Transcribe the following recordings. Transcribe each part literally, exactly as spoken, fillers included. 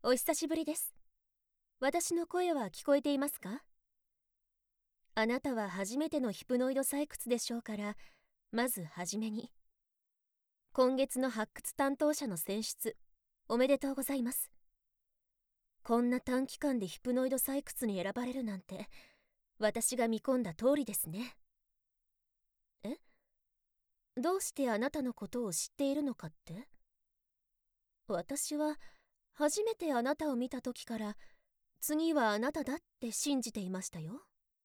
お久しぶりです。私の声は聞こえていますか？あなたは初めてのヒプノイド採掘でしょうから、まずはじめに。今月の発掘担当者の選出、おめでとうございます。こんな短期間でヒプノイド採掘に選ばれるなんて、私が見込んだ通りですね。え？どうしてあなたのことを知っているのかって？私は、初めてあなたを見た時から、次はあなただって信じていましたよ。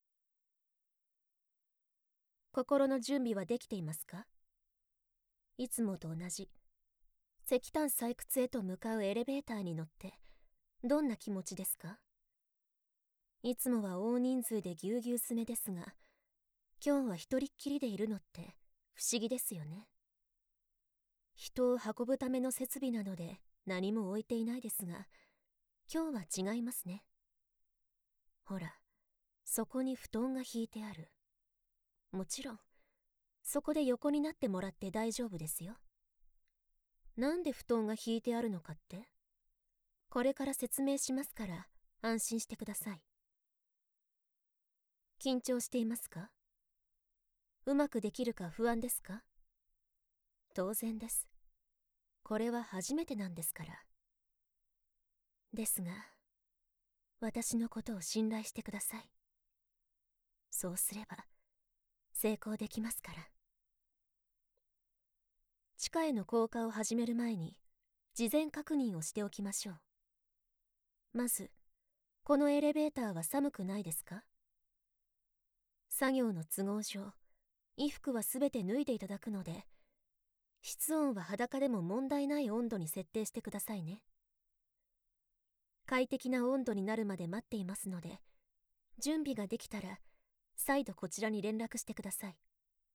心の準備はできていますか？いつもと同じ石炭採掘へと向かうエレベーターに乗ってどんな気持ちですか？いつもは大人数でぎゅうぎゅう詰めですが、今日は一人っきりでいるのって不思議ですよね。人を運ぶための設備などで何も置いていないですが、今日は違いますね。ほら、そこに布団が敷いてある。もちろんそこで横になってもらって大丈夫ですよ。なんで布団が敷いてあるのかって？これから説明しますから安心してください。緊張していますか？うまくできるか不安ですか？当然です。これは初めてなんですから。ですが、私のことを信頼してください。そうすれば成功できますから。地下への降下を始める前に事前確認をしておきましょう。まず、このエレベーターは寒くないですか？作業の都合上、衣服はすべて脱いでいただくので、室温は裸でも問題ない温度に設定してくださいね。快適な温度になるまで待っていますので、準備ができたら再度こちらに連絡してください。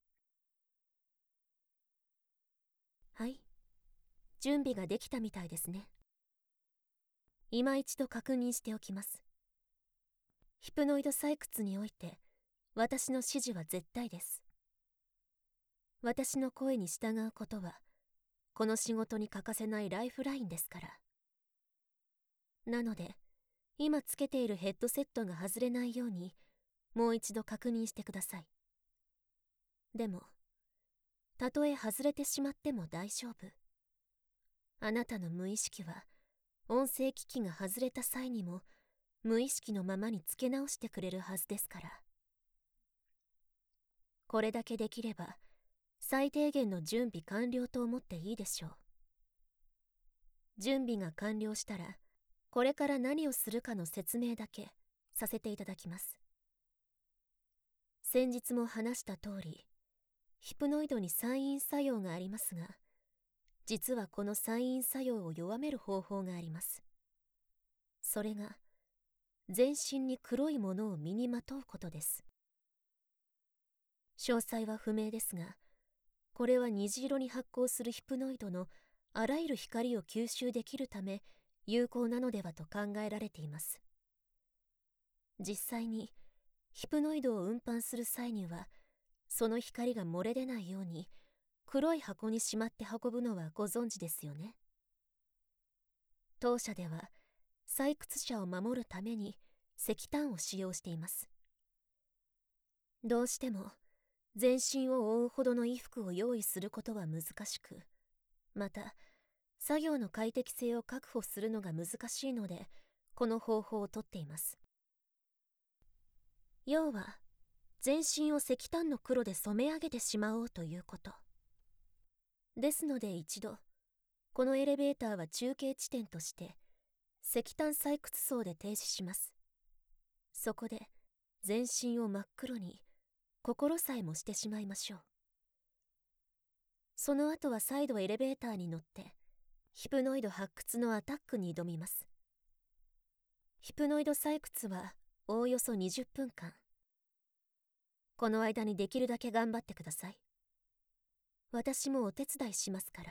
はい、準備ができたみたいですね。今一度確認しておきます。ヒプノイド採掘において私の指示は絶対です。私の声に従うことはこの仕事に欠かせないライフラインですから。なので今つけているヘッドセットが外れないようにもう一度確認してください。でもたとえ外れてしまっても大丈夫。あなたの無意識は音声機器が外れた際にも無意識のままにつけ直してくれるはずですから。これだけできれば最低限の準備完了と思っていいでしょう。準備が完了したらこれから何をするかの説明だけさせていただきます。先日も話した通り、ヒプノイドに催眠作用がありますが、実はこの催眠作用を弱める方法があります。それが全身に黒いものを身にまとうことです。詳細は不明ですが、これは虹色に発光するヒプノイドのあらゆる光を吸収できるため有効なのではと考えられています。実際にヒプノイドを運搬する際にはその光が漏れ出ないように黒い箱にしまって運ぶのはご存知ですよね。当社では採掘者を守るために石炭を使用しています。どうしても全身を覆うほどの衣服を用意することは難しく、また作業の快適性を確保するのが難しいのでこの方法をとっています。要は全身を石炭の黒で染め上げてしまおうということ。ですので一度、このエレベーターは中継地点として石炭採掘層で停止します。そこで全身を真っ黒に心さえもしてしまいましょう。その後は再度エレベーターに乗ってヒプノイド発掘のアタックに挑みます。ヒプノイド採掘はおおよそにじゅっぷんかん。この間にできるだけ頑張ってください。私もお手伝いしますから。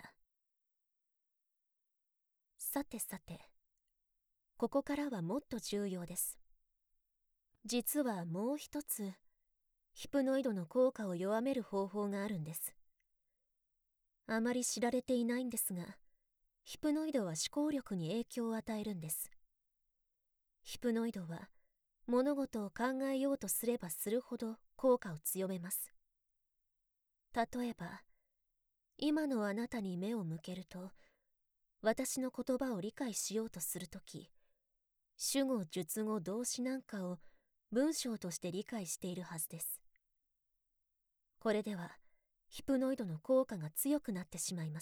さてさて、ここからはもっと重要です。実はもう一つ、ヒプノイドの効果を弱める方法があるんです。あまり知られていないんですが、 ヒプノイドは思考力に影響を与えるんです。ヒプノイドは物事を考えようとすればするほど効果を強めます。例えば、今のあなたに目を向けると、私の言葉を理解しようとするとき、主語、述語、動詞なんかを文章として理解しているはずです。これでは、ヒプノイドの効果が強くなってしまいます。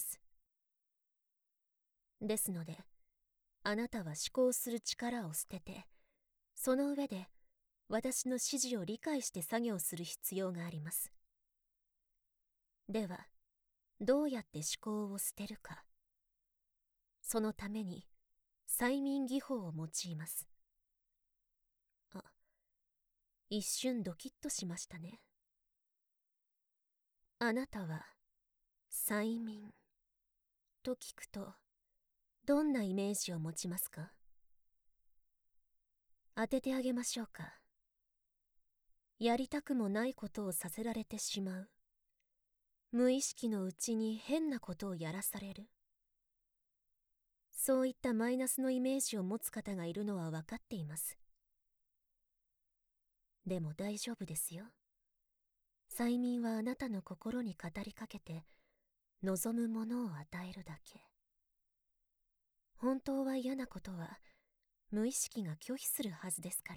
ですので、あなたは思考する力を捨てて、その上で私の指示を理解して作業する必要があります。では、どうやって思考を捨てるか。そのために、催眠技法を用います。あ、一瞬ドキッとしましたね。あなたは、催眠と聞くと、どんなイメージを持ちますか？当ててあげましょうか。やりたくもないことをさせられてしまう。無意識のうちに変なことをやらされる。そういったマイナスのイメージを持つ方がいるのは分かっています。でも大丈夫ですよ。催眠はあなたの心に語りかけて、望むものを与えるだけ。本当は嫌なことは、無意識が拒否するはずですから。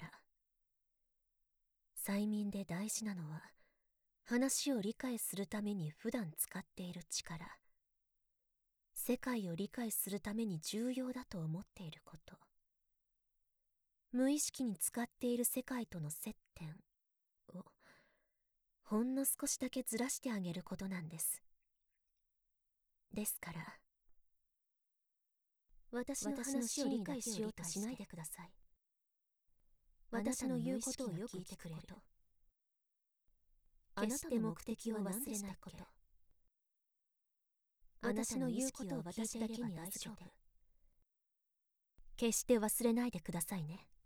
催眠で大事なのは、話を理解するために普段使っている力。世界を理解するために重要だと思っていること。無意識に使っている世界との接点を、ほんの少しだけずらしてあげることなんです。ですから、私の話を理解しようとしないでください。私の言うことをよく聞いてくれる。決して目的を忘れないこと。私の言うことを私だけに大丈夫。決して忘れないでくださいね。